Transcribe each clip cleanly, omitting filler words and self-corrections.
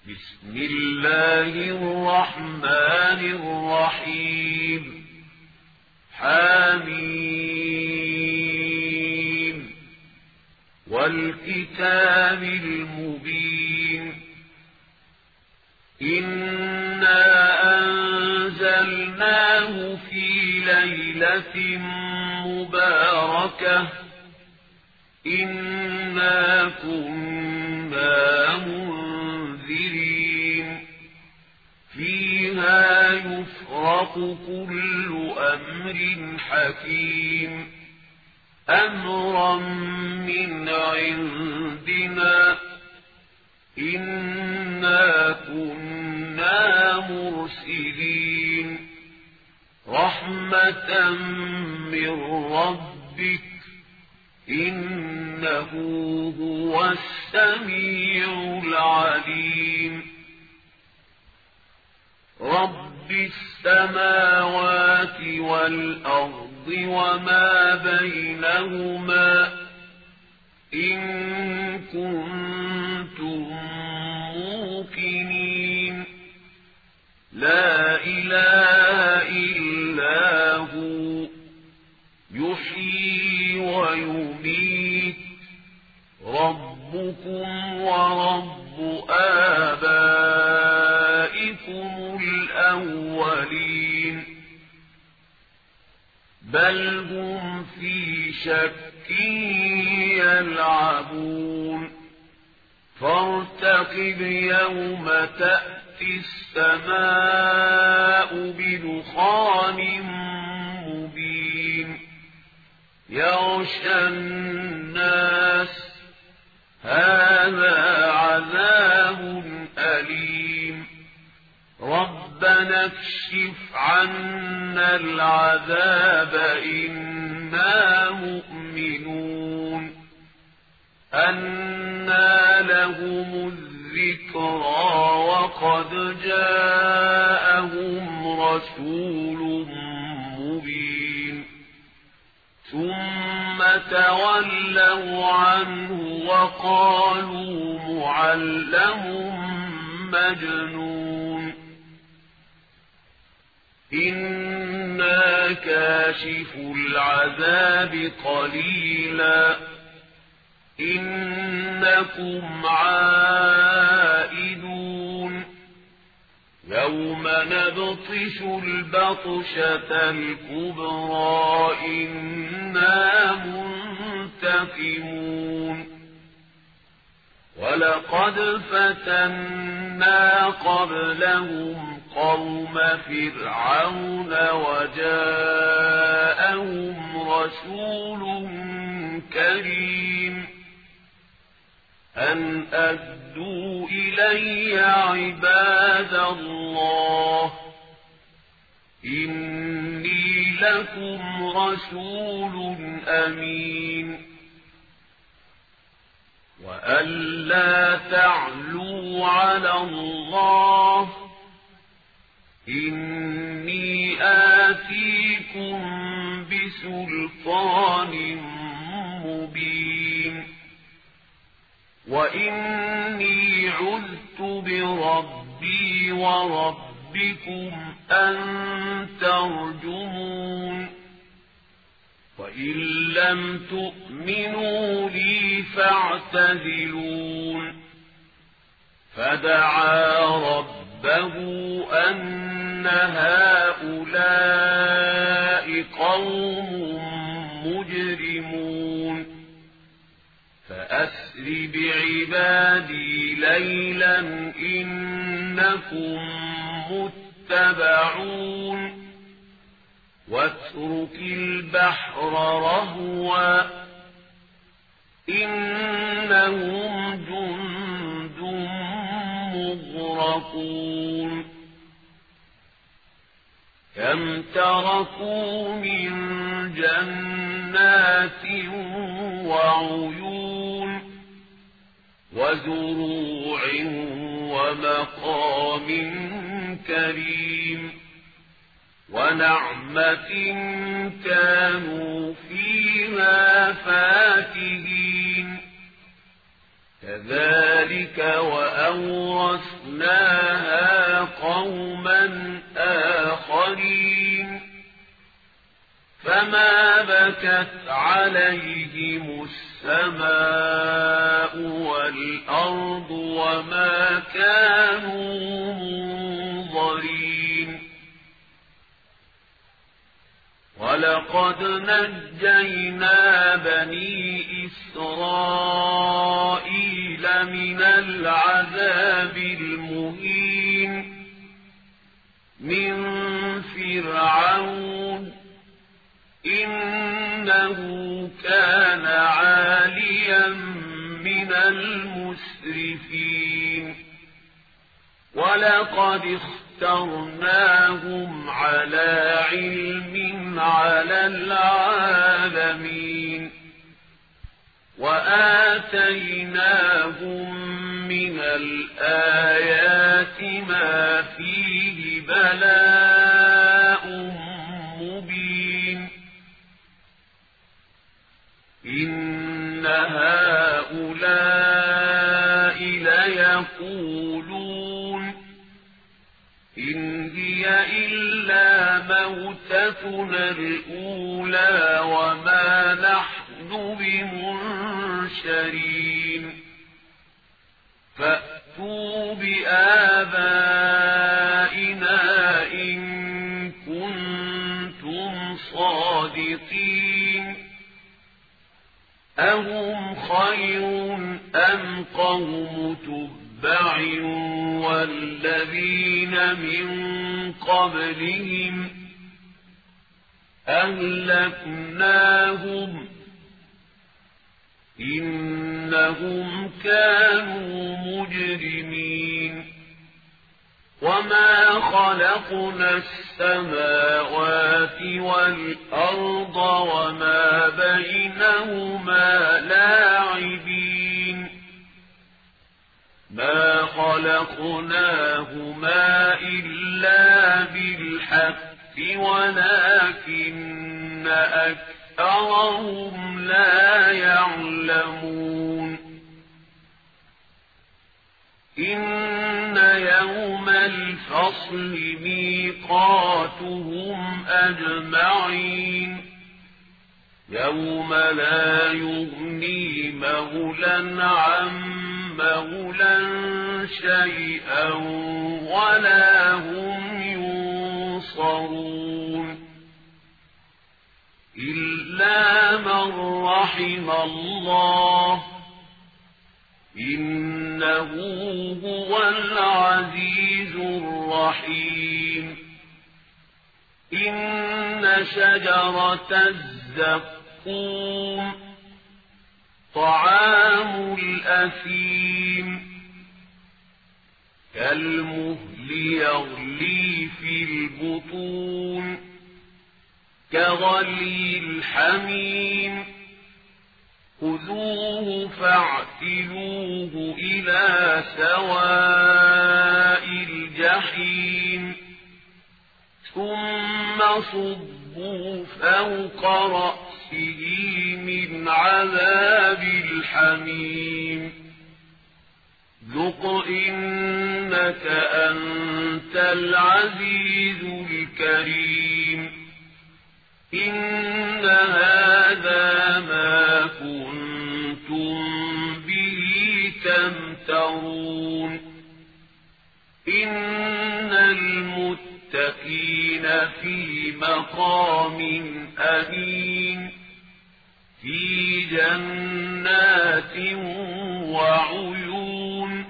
بسم الله الرحمن الرحيم حميم والكتاب المبين إنا أنزلناه في ليلة مباركة إنا كنا منذرين فيها يفرق كل أمر حكيم أمرا من عندنا إنا كنا مرسلين رحمة من ربك إنه هو السميع العليم رب السماوات والأرض وما بينهما إن كنتم موقنين لا إله إلا هو يحيي ويميت ربكم ورب آبائكم الأولين بل هم في شك يلعبون فارتقب يوم تأتي السماء بدخان مبين يغشى الناس هذا عذاب أليم ربنا اكشف عنا العذاب إنا مؤمنون أنى لهم الذكرى وقد جاءهم رسول مبين ثم تولوا عنه وقالوا معلم مجنون إنا كاشف العذاب قليلا إنكم عائدون يوم نبطش البطشة الكبرى إنا منتقمون ولقد فتنا قبلهم قوم فرعون وجاءهم رسول كريم أن أدوا إلي عباد الله إني لكم رسول أمين وألا تعلوا على الله إني آتيكم بسلطان مبين وإني عذت بربي وربكم أن ترجمون وإن لم تؤمنوا لي فاعتزلون فدعا ربه أن هؤلاء قوم مجرمون فأسر بعبادي ليلا إنكم متبعون واترك البحر رهوا إنهم جند مغرقون كم تركوا من جنات وعيون وزروع ومقام كريم ونعمة كانوا فيها فاكهين كذلك وأورثناها قوما آخرين فما بكت عليهم السماء والأرض وما كانوا منظرين ولقد نجينا بني إسرائيل من العذاب المهين من فرعون إنه كان عاليا من المسرفين ولقد اخترناهم على علم على العالمين وآتيناهم من الآيات ما فيه بلاء مبين إن هؤلاء ليقولون إن هي إلا موتتنا الأولى وما نحن بمنشرين فأتوا بآبائنا إن كنتم صادقين أهم خير أم قوم تبع والذين من قبلهم أهلكناهم إنهم كانوا مجرمين وما خلقنا السماوات والأرض وما بينهما لاعبين ما خلقناهما إلا بالحق ولكن أكثرهم لا يعلمون إن يوم الفصل ميقاتهم أجمعين يوم لا يغني مولى عن مولى شيئا ولا هم ينصرون إلا من رحم الله إنه هو العزيز الرحيم إن شجرة الزقوم طعام الأثيم كالمهل يغلي في البطون كغلي الحميم خذوه فاعتلوه إلى سواء الجحيم ثم صبوا فوق رأسه من عذاب الحميم ذق إنك أنت العزيز الكريم إن هذا ما كنتم به تمترون إن المتقين في مقام أمين في جنات وعيون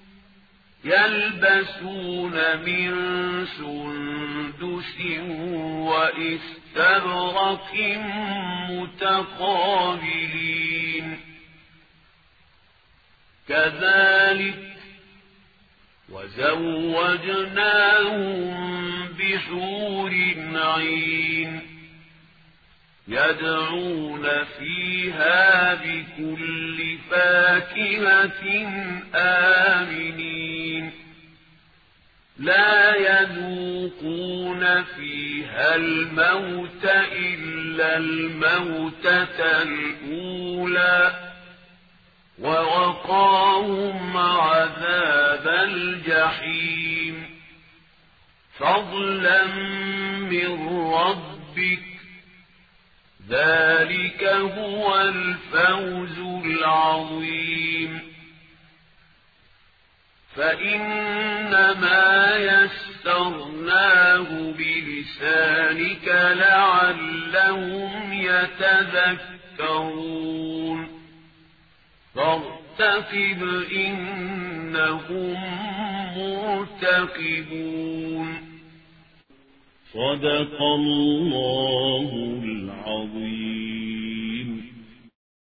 يلبسون من سندس وإستبرق متقابلين كذلك وزوجناهم بحور عين يدعون فيها بكل فاكهة آمنين لا يذوقون فيها الموت إلا الموتة الأولى ووقاهم عذاب الجحيم فضلا من ربك ذلك هو الفوز العظيم فإنما يسرناه بلسانك لعلهم يتذكرون فارتقب إنهم مرتقبون صدق الله العظيم.